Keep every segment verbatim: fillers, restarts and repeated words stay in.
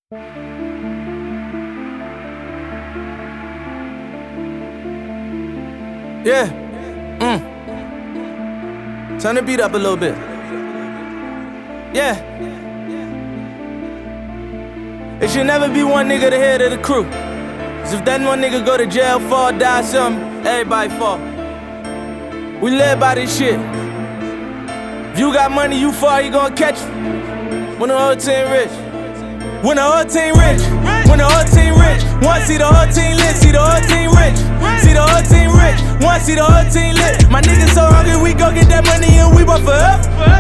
Yeah. Mm. Turn the beat up a little bit. Yeah. It should never be one nigga the head of the crew. Cause if that one nigga go to jail, fall, die, something, everybody fall. We live by this shit. If you got money, you fall, you gon' catch you. When the whole team rich. When the whole team rich. When the whole team rich. One, see the whole team lit, see the whole team rich. See the whole team rich. One, see the whole team lit. My niggas so hungry, we go get that money and we bought forever.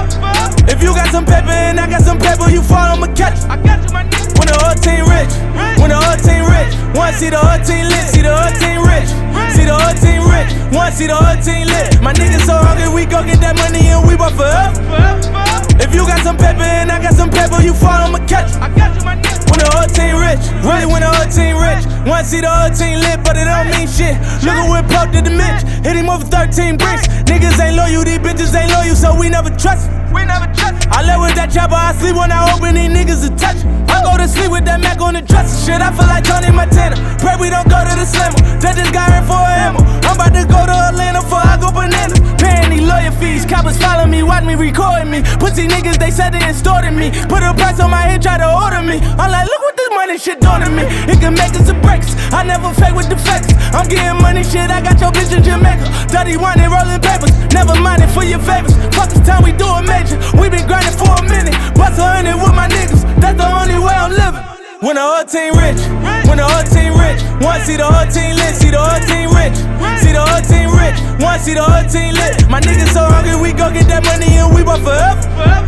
If you got some paper and I got some paper, you fall, I'ma catch you. When the whole team rich. When the whole team rich. One, see the whole team lit, see the whole team rich. See the whole team rich. One, see the whole team lit. My niggas so hungry, we go get that money and we bought forever. If you got some paper and I got some paper, you fall, I'ma catch you. When the whole team rich, really when the whole team rich. One, see the whole team lit, but it don't mean shit. Look at what Pop did to Mitch, hit him over thirteen bricks. Niggas ain't loyal, these bitches ain't loyal, so we never trust. We never trust. I live with that chopper, I sleep when I open, these niggas a touch. I go to sleep with that Mac on the dresser. Shit, I feel like Tony Montana. Pray we don't go to the slammer. That just got in for a hammer. I'm about to go to Atlanta for I go bananas. Paying these lawyer fees, coppers follow me, watch me, recording me. Pussy niggas, they said they extorted me. Put a price on my head, try to order me. I'm like, look what this money shit doing to me. It can make us a breaks. I never fake with the facts. I'm getting money, shit, I got your bitch in Jamaica. thirty-one and rolling papers, never mind it for your favors. Fuck this time we do it major. We been grinding for a minute. Bust a hundred with my niggas, that's the only way I'm living. When the whole team rich, when the whole team rich. One, see the whole team lit, see the whole team rich. See the whole team rich, one, see the whole team lit. My niggas so hungry, we go get that money and we bought forever.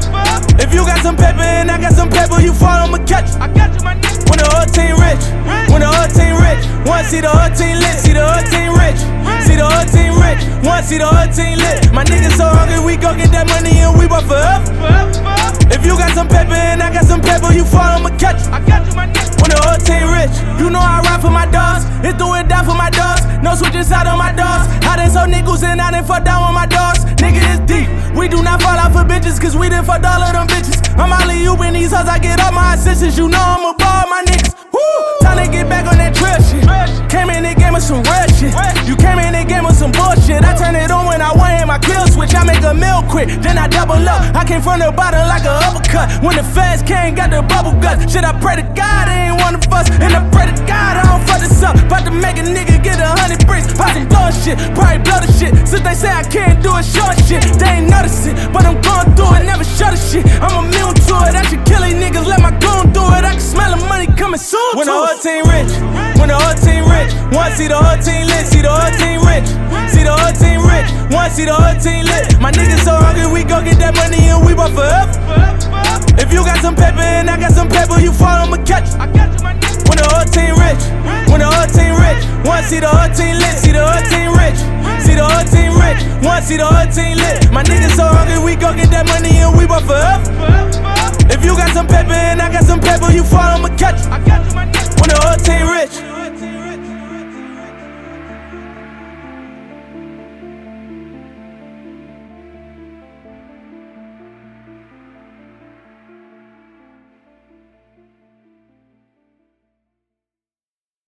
If you got some paper and I got some paper, you fall, I'ma catch you. When the whole team rich, when the whole team rich. One, see the whole team lit, see the whole team rich. See the whole team rich, one, see the whole team lit. My niggas so hungry, we go get that money and we bought forever. If you got some paper and I got some paper, you fall, I'ma catch you. When the whole team rich, you know I ride for my dogs. It's do it down for my dogs. No switching side on my dogs. I done sold nickels and I done fucked down with my dogs. Nigga, it's deep. We do not fall out for bitches, cause we done fucked all of them bitches. I'm alley oop in these hoes, I get all my assistants. You know I'm a ball, my niggas. Woo! Time to get back on that trail shit. Came in and gave me some real shit. You came in and gave me some bullshit. I turn it on when I want in my kill switch. I make a meal quick, then I double up. I came from the bottom like a uppercut. When the feds came, got the bubble gut. Shit, I pray to God I ain't one of us. And I pray to God I don't fuck this up. About to make a nigga get a hundred bricks. Buy some blowin' shit, probably blow the shit. Since they say I can't do it, short shit. They ain't notice it, but I'm going through it, never shut the shit. I'm immune to it, I should kill these niggas, let my goon do it. I can smell the money coming soon. When the whole team rich, when the whole team rich. One, see the whole team lit, see the whole team rich. See the whole team rich, one, see the whole team lit. My niggas so hungry, we go get that money and we bought forever. If you got some paper and I got some paper, you fall, I'ma catch you. When the whole team rich, when the whole team rich. One, see the whole team lit, see the whole team rich. See the whole team rich, one, see the whole team lit. My niggas so hungry, we go get that money and we bought forever. If you got some paper and I got some paper, you fall, I'ma catch you. When the whole team rich.